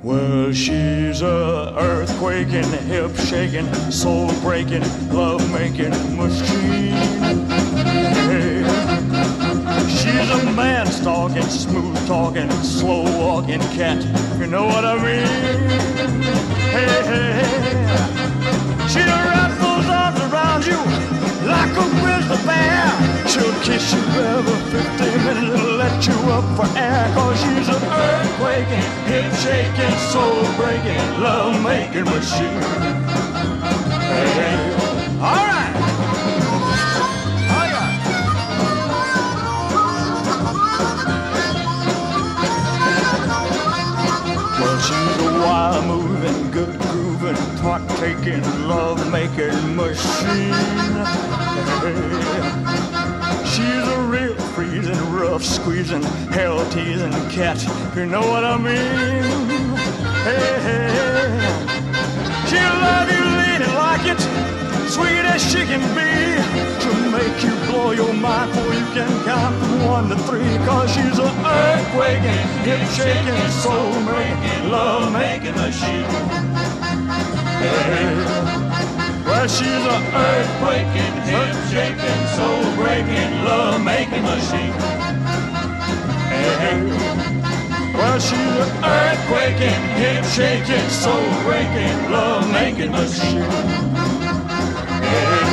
Well, she's a earthquaking, hip-shaking, soul-breaking, love-making machine. Hey. She's a man-stalking, smooth-talking, slow-walking cat. You know what I mean? Hey, hey, hey. She'll wrap those arms around you like a grizzly bear. She'll kiss you every 15 minutes and let you up for air. Cause she's an earthquaking, hip-shaking, soul-breaking, love-making machine. Hey, hey. All right. Well, she's a wild-moving, good-grooving, thought-taking, love-making machine. Hey. She's a real freezing, rough-squeezing, hell-teasing cat. You know what I mean? Hey, hey, hey. She'll love you lady like it, sweet as she can be. She'll make you blow your mind before you can count from 1 to 3. Cause she's an earthquaking, hip-shaking, soul-making, love-making machine. Hey. Well, she's an earthquaking, hip-shaking, soul-breaking, love-making machine. Hey. Well, she's an earthquaking, hip-shaking, soul-breaking, love-making machine. Hey.